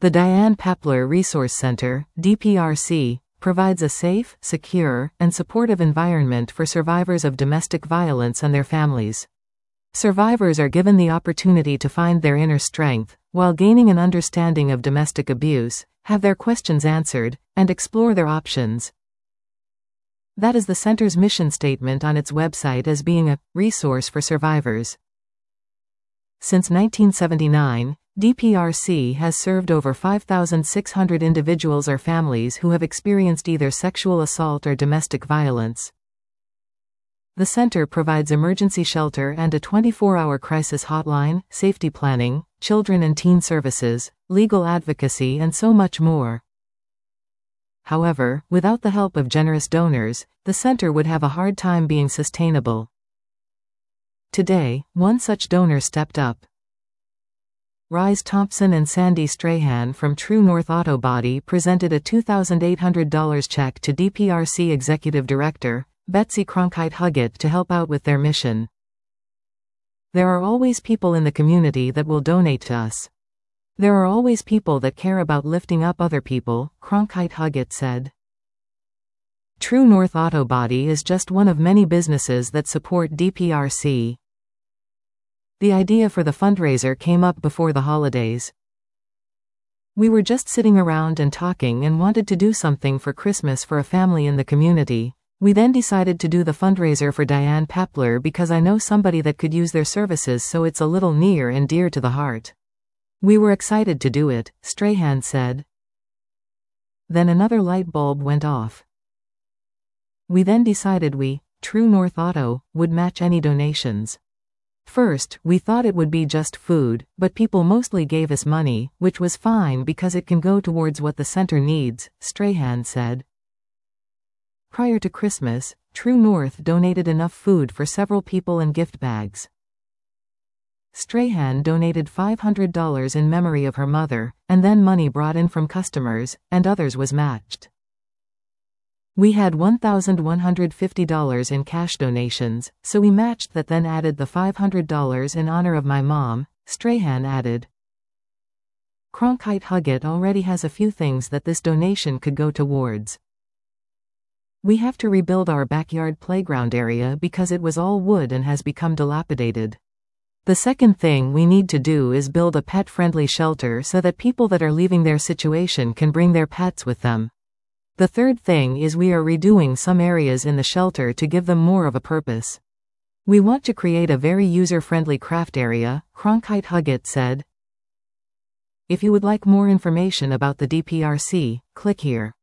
The Diane Papler Resource Center, DPRC, provides a safe, secure, and supportive environment for survivors of domestic violence and their families. Survivors are given the opportunity to find their inner strength, while gaining an understanding of domestic abuse, have their questions answered, and explore their options. That is the center's mission statement on its website as being a resource for survivors. Since 1979, DPRC has served over 5,600 individuals or families who have experienced either sexual assault or domestic violence. The center provides emergency shelter and a 24-hour crisis hotline, safety planning, children and teen services, legal advocacy, and so much more. However, without the help of generous donors, the center would have a hard time being sustainable. Today, one such donor stepped up. Rise Thompson and Sandy Strahan from True North Auto Body presented a $2,800 check to DPRC Executive Director, Betsy Cronkite Huggett, to help out with their mission. There are always people in the community that will donate to us. There are always people that care about lifting up other people, Cronkite Huggett said. True North Auto Body is just one of many businesses that support DPRC. The idea for the fundraiser came up before the holidays. We were just sitting around and talking and wanted to do something for Christmas for a family in the community. We then decided to do the fundraiser for Diane Papler because I know somebody that could use their services, so it's a little near and dear to the heart. We were excited to do it, Strahan said. Then another light bulb went off. We then decided we, True North Auto, would match any donations. First, we thought it would be just food, but people mostly gave us money, which was fine because it can go towards what the center needs, Strahan said. Prior to Christmas, True North donated enough food for several people and gift bags. Strahan donated $500 in memory of her mother, and then money brought in from customers, and others was matched. We had $1,150 in cash donations, so we matched that, then added the $500 in honor of my mom, Strahan added. Cronkite Huggett already has a few things that this donation could go towards. We have to rebuild our backyard playground area because it was all wood and has become dilapidated. The second thing we need to do is build a pet-friendly shelter so that people that are leaving their situation can bring their pets with them. The third thing is we are redoing some areas in the shelter to give them more of a purpose. We want to create a very user-friendly craft area, Cronkite Huggett said. If you would like more information about the DPRC, click here.